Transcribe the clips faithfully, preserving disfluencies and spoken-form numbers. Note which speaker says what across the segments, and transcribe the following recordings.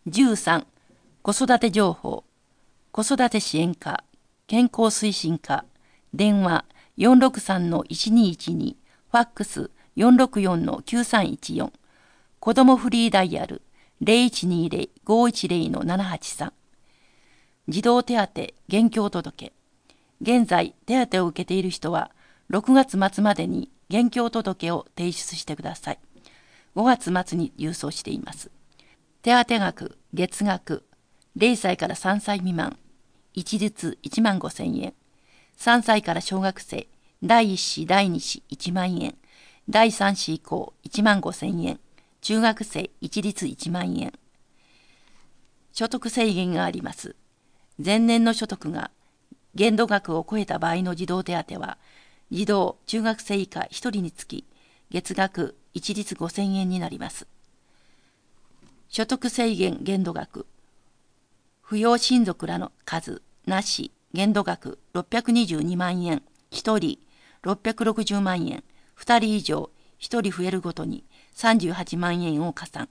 Speaker 1: じゅうさん、子育て情報、子育て支援課、健康推進課、電話 よんろくさんのいちにいちに、ファックス よんろくよんのきゅうさんいちよん、子どもフリーダイヤル ゼロいちにゼロ ごいちゼロのななはちさん、児童手当現況届。現在手当を受けている人はろくがつ末までに現況届を提出してください。ごがつ末に郵送しています。手当額、月額、ゼロさいからさんさい未満、一律いちまんごせんえん。さんさいから小学生、だいいっ子、だいに子いちまんえん。だいさん子以降いちまんごせんえん。中学生一律いちまんえん。所得制限があります。前年の所得が限度額を超えた場合の児童手当は、児童・中学生以下ひとりにつき、月額一律ごせんえんになります。所得制限限度額、扶養親族らの数なし、限度額ろっぴゃくにじゅうにまんえん、ひとりろっぴゃくろくじゅうまんえん、ふたり以上ひとり増えるごとにさんじゅうはちまんえんを加算。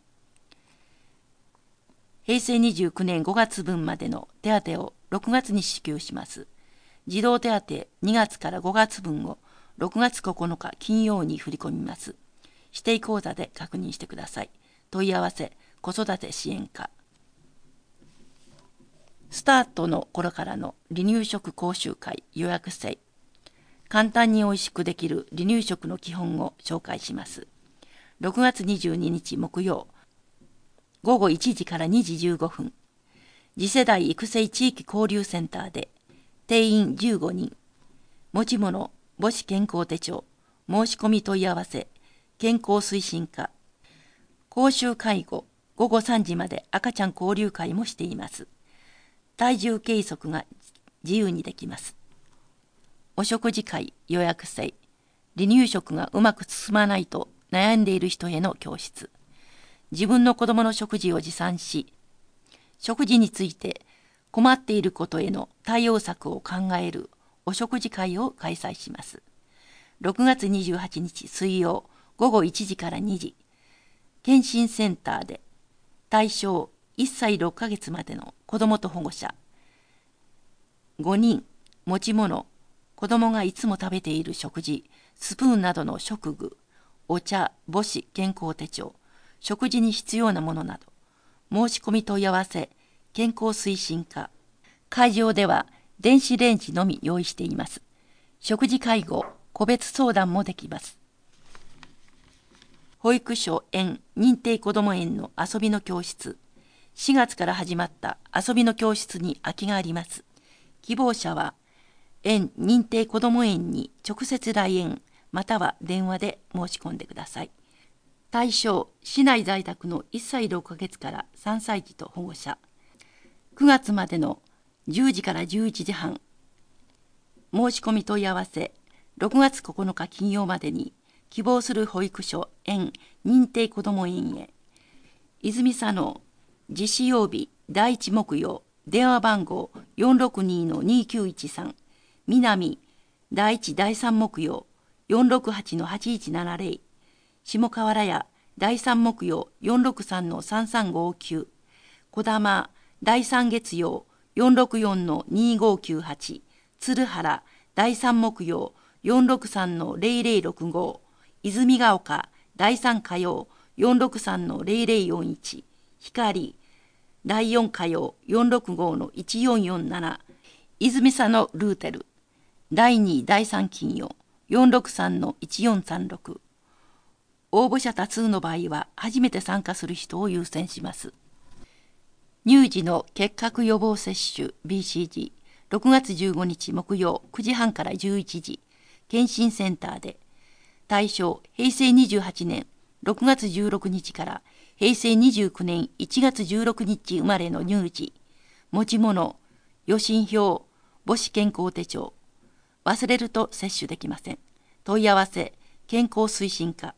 Speaker 1: へいせいにじゅうきゅうねんごがつぶんまでの手当をろくがつに支給します。児童手当にがつからごがつぶんをろくがつここのか金曜に振り込みます。指定口座で確認してください。問い合わせ、子育て支援課。スタートの頃からの離乳食講習会予約制。簡単においしくできる離乳食の基本を紹介します。ろくがつにじゅうににち木曜、ごごいちじからにじじゅうごふん、次世代育成地域交流センターで、定員じゅうごにん、持ち物、母子健康手帳、申し込み問い合わせ、健康推進課、講習介護、ごごさんじまで赤ちゃん交流会もしています。体重計測が自由にできます。お食事会予約制、離乳食がうまく進まないと悩んでいる人への教室。自分の子供の食事を持参し、食事について困っていることへの対応策を考えるお食事会を開催します。ろくがつにじゅうはちにち水曜ごごいちじからにじ、健診センターで対象いっさいろっかげつまでの子どもと保護者ごにん、持ち物、子どもがいつも食べている食事、スプーンなどの食具、お茶、母子健康手帳、食事に必要なものなど、申し込み問い合わせ、健康推進課。会場では電子レンジのみ用意しています。食事介護、個別相談もできます。保育所園認定こども園の遊びの教室。しがつから始まった遊びの教室に空きがあります。希望者は園認定こども園に直接来園または電話で申し込んでください。対象、市内在宅のいっさいろっかげつからさんさい児と保護者。くがつまでのじゅうじからじゅういちじはん。申し込み問い合わせ、ろくがつここのか金曜までに希望する保育所園認定こども園へ。泉佐野実施曜日だいいち木曜、電話番号 よんろくにのにきゅういちさん、南だいいちだいさん木曜 よんろくはちのはちいちななゼロ、下河原屋だいさん木曜 よんろくさんのさんさんごきゅう、小玉だいさん月曜 よんろくよんのにごきゅうはち、鶴原だいさん木曜 よんろくさんのゼロゼロろくご、泉ヶ丘だいさん火曜 よんろくさんのゼロゼロよんいち、光だいよん火曜 よんろくごのいちよんよんなな、泉佐野ルーテルだいにだいさん金曜 よんろくさんのいちよんさんろく。応募者多数の場合は初めて参加する人を優先します。乳児の結核予防接種 ビーシージー、ろくがつじゅうごにち木曜くじはんからじゅういちじ、健診センターで。対象、へいせいにじゅうはちねんろくがつじゅうろくにちからへいせいにじゅうきゅうねんいちがつじゅうろくにち生まれの乳児、持ち物、予診票、母子健康手帳。忘れると接種できません。問い合わせ、健康推進課。